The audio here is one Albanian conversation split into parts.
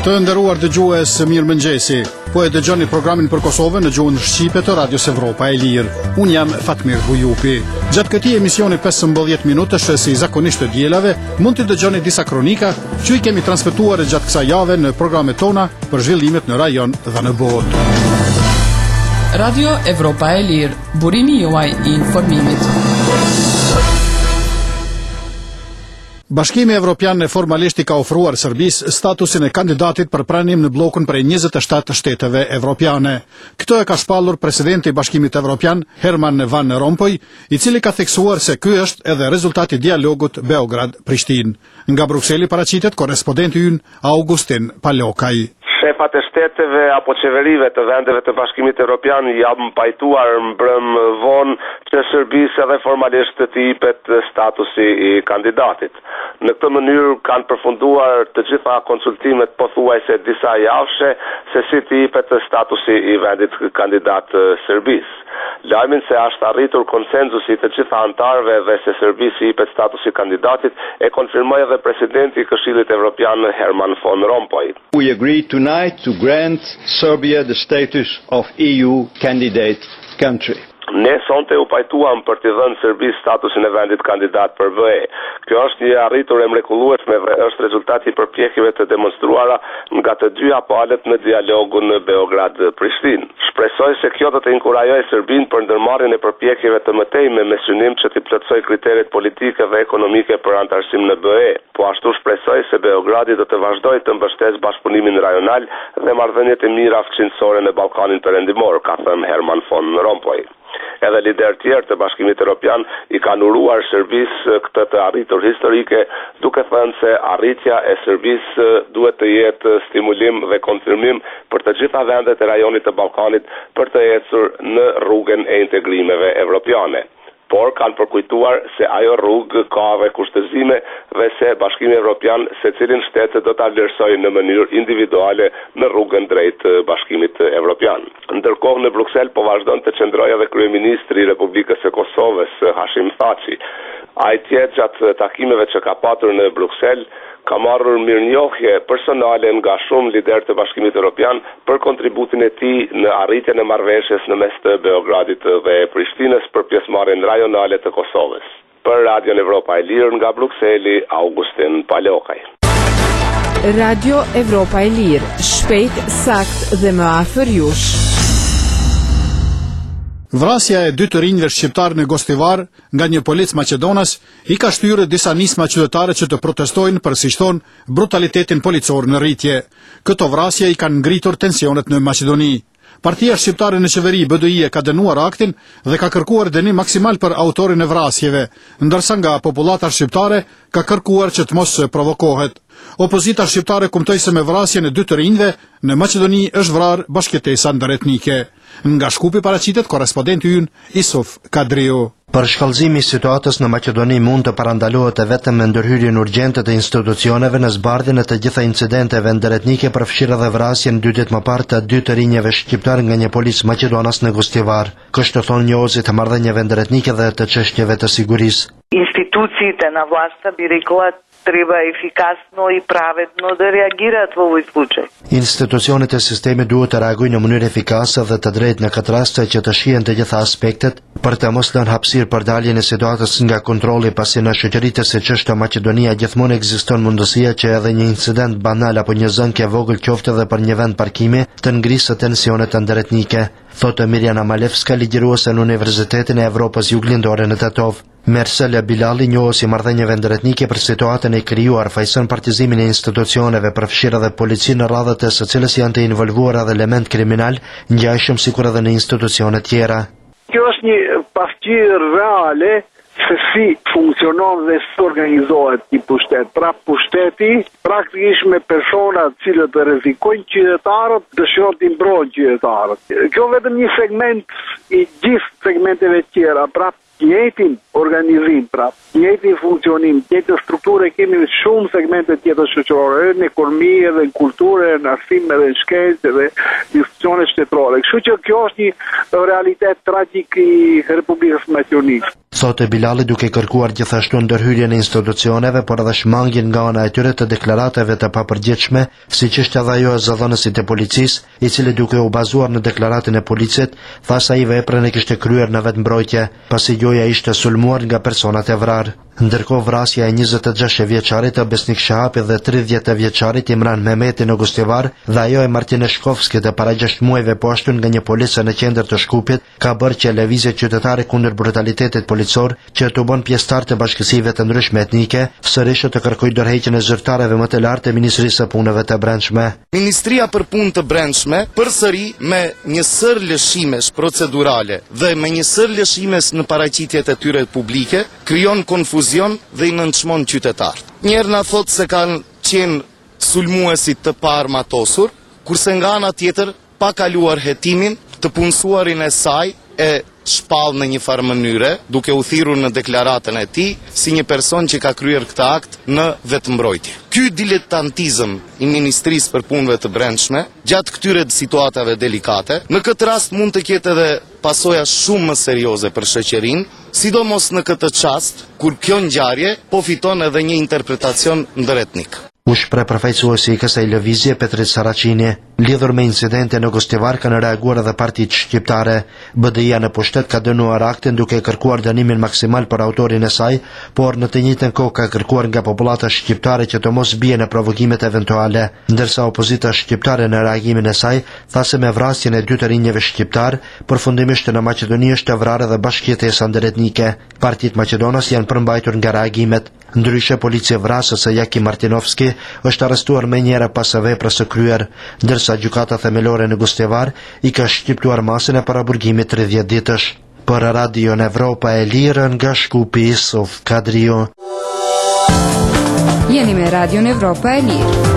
Të nderuar dëgjues, mirëmëngjesi. Po e dëgjoni programin për Kosovën në gjuhën shqipe të Radios Evropa e Lirë. Unë jam Fatmir Bujupi. Gjatë këtij emisioni 15 minutësh si zakonisht të dielave, mund të dëgjoni disa kronika që i kemi transmetuar gjatë kësaj jave në programet tona për zhvillimet në rajon dhe në botë. Radio Evropa e Lirë, burimi juaj I informimit. Bashkimi Evropian formalisht I ka ofruar Serbisë statusin e kandidatit për pranim në bllokun prej 27 shteteve evropiane. Këtë e ka shpallur presidenti I Bashkimit Evropian, Herman Van Rompuy, I cili ka theksuar se ky është edhe rezultati I dialogut Beograd-Prishtinë. Nga Brukseli paraqitet korrespondenti ynë Augustin Palokaj. Shefat e shteteve apo qeverive të vendeve të Bashkimit Evropian janë pajtuar mbrëm vonë që Serbisë edhe formalisht të jepet statusi I kandidatit. Në këtë mënyrë kanë përfunduar të gjitha konsultimet pothuajse disa javëshe se si të jepet statusi I vendit kandidat Serbisë. Lajmin se është arritur konsenzusi të gjitha antarëve dhe se Serbisë jepet statusi kandidatit e konfirmoi edhe presidenti I Këshillit Evropian Herman Van Rompuy. We agree tonight to grant Serbia the status of EU candidate country. Ne sonte u pajtuam për t'i dhënë Serbisë statusin e vendit kandidat për BE. Kjo është një arritur e mrekullueshme dhe është rezultati I përpjekjeve të demonstruara nga të dyja palët në dialogun në Beograd-Prishtinë. Shpresoj se kjo do të inkurajojë Serbinë për ndërmarrjen e përpjekjeve të mëtejme me synim që t'i plotësojë kriteret politike dhe ekonomike për antarësim në BE. Po ashtu shpresoj se Beogradi do të vazhdojë të mbështesë bashkëpunimin rajonal dhe marrëdhëniet e mira fqinjësore në Ballkanin Perëndimor, ka thënë Herman Van Rompuy. Edhe lider tjerë të Bashkimit Evropian I kanë uruar Serbisë këtë të arritur historike, duke thënë se arritja e Serbisë duhet të jetë stimulim dhe konfirmim për të gjitha vendet e rajonit të Ballkanit për të ecur në rrugën e integrimeve evropiane. Por kanë përkujtuar se ajo rrugë ka dhe kushtëzime dhe se Bashkimi Evropian secilin shtet do ta vlerësojë në mënyrë individuale në rrugën drejt Bashkimit Evropian. Ndërkohë në Bruksel po vazhdon të qëndrojë edhe kryeministri I Republikës së Kosovës Hashim Thaçi. Ai gjatë takimeve që ka patur në Bruksel ka marrur mirënjohje personale nga shumë lider të Bashkimit Evropian për kontributin e tij në arritjen e marrëveshjes në mes të Beogradit dhe Prishtinës për pjesëmarrjen rajonale të Kosovës. Për Radio Evropa e Lirë nga Brukseli, Augustin Palokaj. Radio Evropa e Lirë, shpejt, sakt dhe më afër jush. Vrasja e 2 të rinjve shqiptar në Gostivar nga një polic maqedonas I ka shtyrë disa nisma qytetare që të protestojnë për si thon brutalitetin policor në rritje. Këto vrasje I kanë ngritur tensionet në Maqedoni. Partia shqiptare në qeveri BDI ka dënuar aktin dhe ka kërkuar dënim maksimal për autorin e vrasjeve, ndërsa nga popullata shqiptare ka kërkuar që të mos provokohet. Opozita shqiptare kumtoi se me vrasjen e 2 të rinjve në Maqedoni është vrarë bashkëtesa ndëretnike. Nga Shkupi paraqitet korrespondenti ynë Isuf Kadriu. Përshkallëzimi I situatës në Maqedoni mund të parandalohet vetëm me ndërhyrjen urgjente të institucioneve në zbardhjen e të gjitha incidenteve ndëretnike, përfshirë edhe vrasjen 2 ditë më parë të 2 të rinjeve shqiptar nga një polic maqedonas në Gostivar. Kështu thon njohësit të marrëdhënieve ndëretnike dhe të çështjeve të sigurisë. Институциите на властта би рекла treba efikasno I pravedno da reagirat в овој случај. Institucionet e sistemit duhet të reagojnë në mënyrë efikase dhe të drejtë në këtë rast që të shihen të gjitha aspektet për të mos lënë hapësirë për daljen e situatës nga kontrolli, pasi në shoqëritë siç është Maqedonia gjithmonë ekziston mundësia që edhe një incident banal apo një zënke e vogël qoftë edhe për një vend parkimi të ngrisë tensionet ndëretnike, thotë Mirjana Malevska, ligjëruese në Universitetin e Evropës Juglindore në Tetov. Mersela Bilali, njohës I marrëdhënieve ndëretnike për situatën e krijuar, fajson partizimin e institucioneve, përfshirë edhe policinë në radhët e së cilës janë të involvuar edhe element kriminal, ngjashëm sikur edhe në institucione tjera. Kjo është një pasqyrë reale se si funksionon dhe si organizohet një pushtet. Pra pushteti praktikisht me persona cilët të rrezikojnë qytetarët, dëshiron të mbrojnë qytetarët. Kjo vetëm një segment I gjithë segmenteve tjera, pra njëjtin organizim, pra njëjtin funksionim, njëjtin strukturë kemi në shumë segmente tjetër shoqërore, në ekonomi edhe në kulturë, në arsim edhe në shkencë edhe institucione shtetërore. Kështu që kjo është një realitet tragjik i Republikës Maqedonisë. Thotë Bilali duke kërkuar gjithashtu ndërhyrjen e institucioneve, por edhe shmangjen nga ana e tyre të deklaratave të papërgjithshme, siç është edhe ajo e zëdhënësit e policisë, i cili duke u bazuar në deklaratën e policisë, tha se ai veprën e kishte kryer në vetmbrojtje, pasi goja ishte sulmuar nga personat e vrarë. Ndërkohë vrasja e 26 vjeçarit të Besnik Shahapi dhe 30 vjeçarit Imran Mehmeti në Gostivar dhe ajo e Martine Shkovski të para 6 muajve poshtër nga një policë në qendër të Shkupit ka bërë që lëvizje qytetare kundër brutalitetit policor që të bën pjesëtar të bashkësive të ndryshme etnike, sërish të kërkoj dorëheqjen e zyrtarëve më të lartë të Ministrisë së Punëve të Brendshme. Ministria për Punë të Brendshme përsëri me një sër lëshimesh procedurale dhe me një sër lëshimes në paraqitjet e tyre publike krijon konfuzion dhe i nënçmon qytetarët. Njerë na thot se kanë qenë sulmuesit të parmatosur, kurse nga ana tjetër pa kaluar hetimin të punësuarin e saj e shpall në një farë mënyre, duke u thirrur në deklaratën e tij si një person që ka kryer këtë akt në vetmbrojtje. Ky diletantizëm i Ministrisë për Punëve të Brendshme gjatë këtyre situatave delikate, në këtë rast mund të ketë edhe pasoja shumë më serioze për shoqërinë, sidomos në këtë çast kur kjo ngjarje po fiton edhe një interpretacion ndëretnik. U shpreh përfaqësuesi i kësaj lëvizje Petrit Saracini. Lidhur me incidente në Gostivar kanë reaguar edhe partitë shqiptare. BDI-a në pushtet ka dënuar aktin duke kërkuar dënimin maksimal për autorin e saj, por në të njëjtën kohë ka kërkuar nga popullata shqiptare që të mos bie në provokimet eventuale, ndërsa opozita shqiptare në reagimin e saj tha se me vrasjen e 2 të rinjve shqiptar, përfundimisht në Maqedoni është vrarë edhe bashkëjetesa ndëretnike. Partitë maqedonas janë përmbajtur nga reagimet. Ndryshe policia vrasës e Jaki Martinovski është arrestuar me njëra pas veprës së kryer, ndërsa gjykata themelore në Gostivar i ka shqiptuar masën e paraburgimit 30 ditësh. Për Radio Evropa e Lirë nga Shkupi, Sof Kadrio. Jeni me Radio Evropa e Lirë.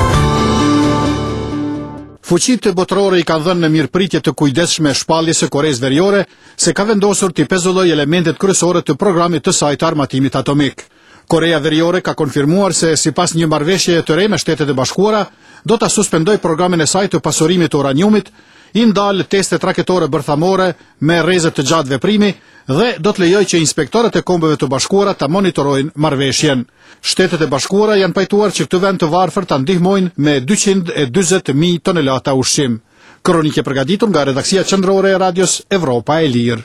Fuqitë botërore i kanë dhënë në mirëpritje të kujdesshme shpalljes së Koreas Veriore se ka vendosur të pezullojë elementet kryesore të programit të saj të armatimit atomik. Korea Veriore ka konfirmuar se sipas një marrëveshjeje të re me Shtetet e Bashkuara, do ta suspendojë programin e saj të pasurimit të uraniumit, i ndal testet raketore bërthamore me rrezë të gjatë veprimi dhe do të lejojë që inspektorët e Kombeve të Bashkuara ta monitorojnë marrëveshjen. Shtetet e Bashkuara janë pajtuar që këtë vend të varfër ta ndihmojnë me 240.000 tonelata ushqim. Kronikë përgatitur nga redaksia qendrore e Radios Evropa e Lirë.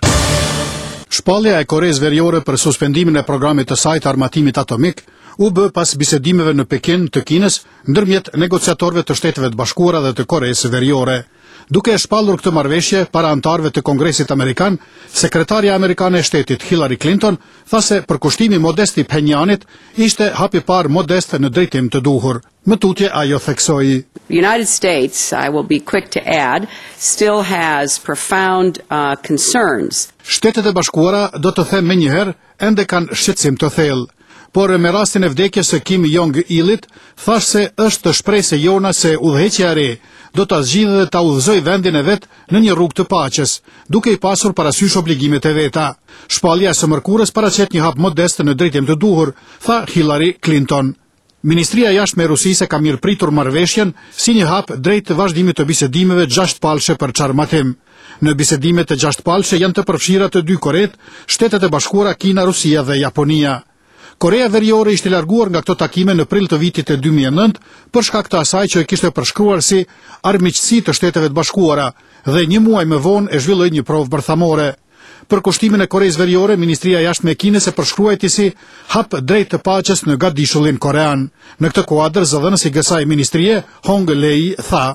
Shpallja e Koreas Veriore për suspendimin e programit të saj të armatimit atomik u bë pas bisedimeve në Pekin të Kinës ndërmjet negociatorëve të Shteteve të Bashkuara dhe të Koreas Veriore. Duke e shpallur këtë marrëveshje para anëtarëve të Kongresit Amerikan, sekretarja amerikane e shtetit Hillary Clinton tha se përkushtimi modest i Phenjanit ishte hapi parë modest në drejtim të duhur. Më tutje ajo theksoi: The United States, I will be quick to add, still has profound concerns. Shtetet e Bashkuara, do të them menjëherë, ende kanë shqetësim të thellë. Por me rastin e vdekjes së Kim Jong-ilit, thash se është shpresë jona se udhëheqja e re do ta zgjidhë dhe ta udhëzoj vendin e vet në një rrugë të paqes, duke i pasur parasysh obligimet e veta. Shpallja e së mërkurës paraqet një hap modest në drejtim të duhur, tha Hillary Clinton. Ministria e Jashtme e Rusisë ka mirëpritur marrëveshjen si një hap drejt vazhdimit të bisedimeve gjashtëpallshe për çarmatim. Në bisedimet e gjashtëpallshe janë të përfshira të 2 Koret, Shtetet e Bashkuara, Kina, Rusia dhe Japonia. Korea Veriore ishte larguar nga këto takime në prill të vitit e 2009 për shkak të asaj që e kishte përshkruar si armiqësi të Shteteve të Bashkuara dhe një muaj më vonë e zhvilloi një provë bërthamore. Për kushtimin e Koreas Veriore, Ministria e Jashtme e Kinës e përshkruajti si hap drejt të paqes në gatdishullin korean. Në këtë kuadër, zëdhënësi i kësaj ministrie, Hong Lei, tha: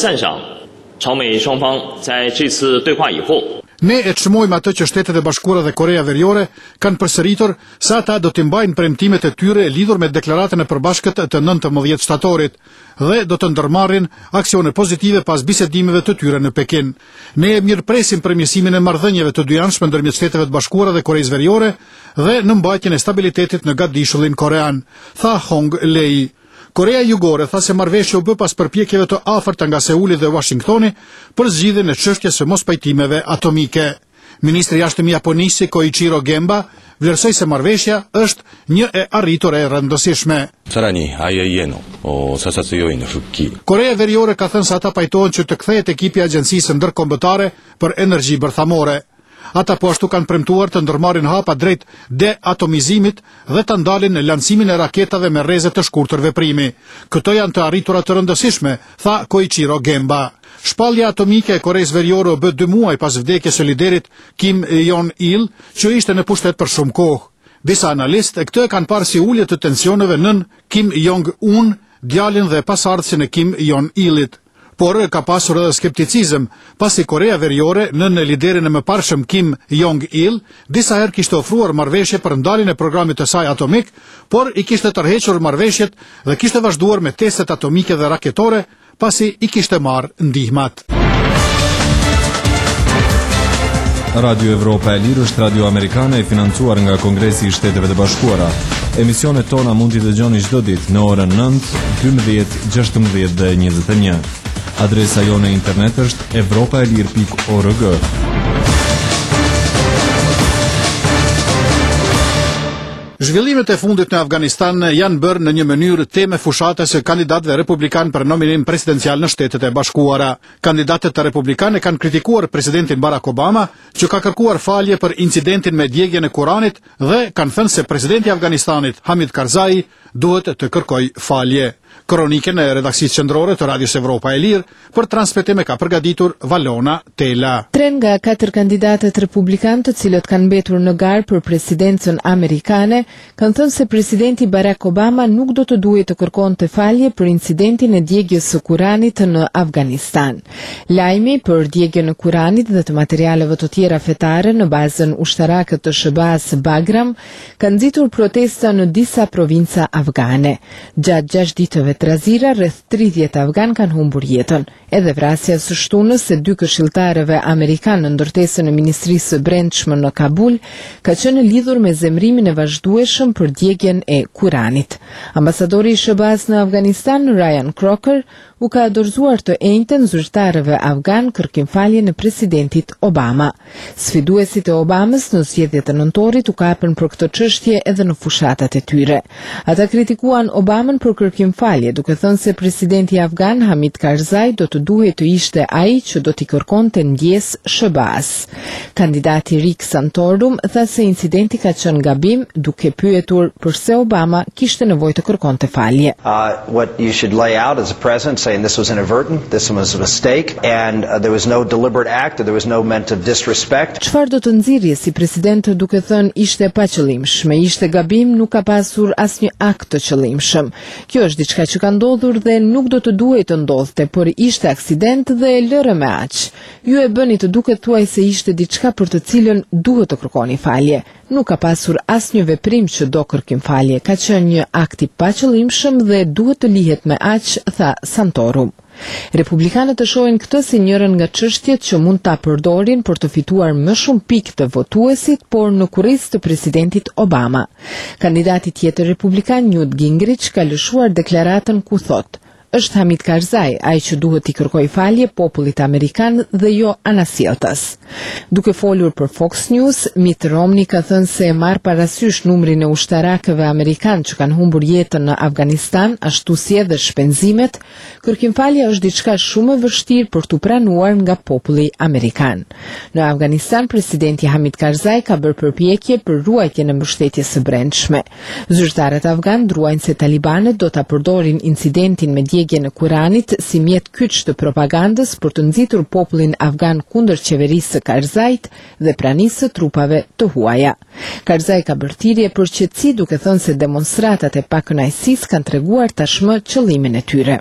Ne e çmojmë atë që Shtetet e Bashkuara dhe Korea Veriore kanë përsëritur se ata do të mbajnë premtimet e tyre lidhur me deklaratën e përbashkët të 19 shtatorit dhe do të ndërmarrin aksione pozitive pas bisedimeve të tyre në Pekin. Ne e mirëpresim përmirësimin e marrëdhënieve të dyjanshme ndërmjet Shteteve të Bashkuara dhe Koreas Veriore dhe në mbajtjen e stabilitetit në gatdishullin korean, tha Hong Lei. Korea Jugore tha se marrëveshja u bë pas përpjekjeve të afërta nga Seuli dhe Washingtoni për zgjidhjen e çështjes së mospajtimeve atomike. Ministri i jashtëm i Japonisë Koichiro Gemba vlerësoi se marrëveshja është një e arritur e rëndësishme. Korea Veriore ka thënë se ata pajtohen që të kthehet ekipi i Agjencisë Ndërkombëtare për Energji Bërthamore. Ata po ashtu kanë premtuar të ndërmarrin hapa drejt deatomizimit dhe të ndalin lancimin e raketave me rreze të shkurtër veprimi. Këto janë të arritura të rëndësishme, tha Koichiro Gemba. Shpallja atomike e Koreas Veriore u bë 2 muaj pas vdekjes së liderit Kim Jong-il, që ishte në pushtet për shumë kohë. Disa analistë këtë e kanë parë si ulje të tensioneve nën Kim Jong-un, djalin dhe pasardhësin e Kim Jong-ilit. Por ka pasur edhe skepticizëm, pasi Korea Veriore në liderin e mëparshëm Kim Jong-il disa herë kishte ofruar marrëveshje për ndaljen e programit të saj atomik, por i kishte tërhequr marrëveshjet dhe kishte vazhduar me testet atomike dhe raketore, pasi i kishte marrë ndihmat. Radio Evropa e Lirë është radio amerikane e financuar nga Kongresi i Shteteve të Bashkuara. Emisionet tona mund t'i dëgjoni çdo ditë në orën 9, 12, 16 dhe 21. Adresa jone internet është evropaelir.org. Zhvillimet e fundit në Afganistan janë bërë në një mënyrë teme fushatës së kandidatëve republikan për nominim presidencial në Shtetet e Bashkuara. Kandidatët të republikanë kanë kritikuar presidentin Barack Obama, që ka kërkuar falje për incidentin me djegjen e Kuranit dhe kanë thënë se presidenti i Afganistanit Hamid Karzai duhet të kërkojë falje. Kronikën e redaksisë qendrore të Radios Evropa e Lirë për transmetim e ka përgatitur Valona Tela. 3 nga 4 kandidatët republikanë të cilët kanë mbetur në garë për presidencën amerikane kanë thënë se presidenti Barack Obama nuk do të duhet të kërkonte falje për incidentin e djegjes së Kuranit në Afganistan. Lajmi për djegjen e Kuranit dhe të materialeve të tjera fetare në bazën ushtarake të SBA-s Bagram kanë nxitur protesta në disa provinca afgane. Gjatë 6 ditëve të razira, rreth 30 afgan kanë humbur jetën. Edhe vrasja së shtunës së 2 këshilltarëve amerikanë në ndërtesën e Ministrisë së Brendshme në Kabul ka qenë lidhur me zemrimin e vazhdueshëm për djegjen e Kuranit. Ambasadori i SBA-s në Afganistan, Ryan Crocker, u ka dorëzuar të enjtën zyrtarëve afgan kërkimfaljen e presidentit Obama. Sfiduesit e Obamës në zgjedhjet e nëntorit u kapën për këtë çështje edhe në fushatat e tyre. Ata kritikuan Obamën për kërkimfalje, duke thënë se presidenti afgan Hamid Karzai do të duhet të ishte ai që do t'i kërkonte ndjes SBA-s. Kandidati Rick Santorum tha se incidenti ka qenë gabim, duke pyetur përse Obama kishte nevojë të kërkonte falje. What you should lay out as a president, saying this was inadvertent, this was a mistake, and there was no deliberate act, there was no meant of disrespect. Çfarë do të nxirrje si president duke thënë ishte pa qëllimshme, ishte gabim, nuk ka pasur asnjë akt të qëllimshëm. Kjo është diçka që ka ndodhur dhe nuk do të duhet të ndodhte, por ishte aksident dhe e lëre me aq. Ju e bëni të duket thuaj se ishte diçka për të cilën duhet të kërkoni falje. Nuk ka pasur asnjë veprim që do kërkim falje, ka qenë një akt i paqëllimshëm dhe duhet të lihet me aq, tha Santorum. Republikanët e shohin këtë si njërën nga çështjet që mund ta përdorin për të fituar më shumë pikë të votuesit, por në kurrizë të presidentit Obama. Kandidati tjetër republikan Newt Gingrich ka lëshuar deklaratën ku thotë: është Hamid Karzai, ai që duhet t'i kërkoj falje popullit amerikan dhe jo anasjelltas. Duke folur për Fox News, Mitt Romney ka thënë se e marr parasysh numrin e ushtarakëve amerikan që kanë humbur jetën në Afganistan, ashtu si edhe shpenzimet, kërkimfalja është diçka shumë e vështirë për t'u pranuar nga populli amerikan. Në Afganistan, presidenti Hamid Karzai ka bërë përpjekje për ruajtjen e mbështetjes së brendshme. Zyrtarët afgan druajnë se talibanët do ta përdorin incidentin me djegjen e Kuranit si mjet kyç të propagandës për të nxitur popullin afgan kundër qeverisë së Karzait dhe pranisë së trupave të huaja. Karzai ka bërë thirrje për qetësi, duke thënë se demonstratat e pakënaqësisë kanë treguar tashmë qëllimin e tyre.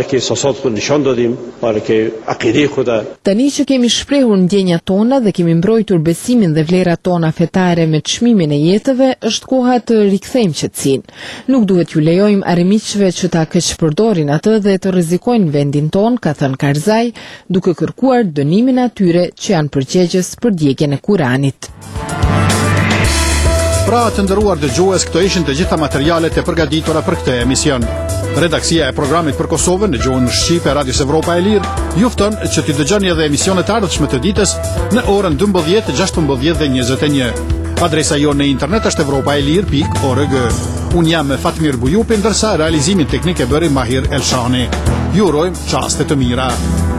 Tani që kemi shprehur ndjenjat tona dhe kemi mbrojtur besimin dhe vlerat tona fetare me çmimin e jetëve, është koha të rikthejmë qetësinë. Nuk duhet ju lejojmë armiqve që ta keqpërdorin atë dhe të rrezikojnë vendin ton, ka thënë Karzai, duke kërkuar dënimin atyre që janë përgjegjës për djegjen e Kuranit. Pra të nderuar dëgjues, këto ishin të gjitha materialet e përgatitura për këtë emision. Redaksia e programit për Kosovën në gjuhën shqipe e Radios Evropa e Lirë ju fton që t'i dëgjoni edhe emisionet e ardhshme të ditës në orën 12, 16 dhe 21. Adresa jonë në internet është evropaelir.org. Unë jam Fatmir Bujupi, ndërsa realizimin teknik e bëri Mahir Elshani. Ju urojmë çaste të mira.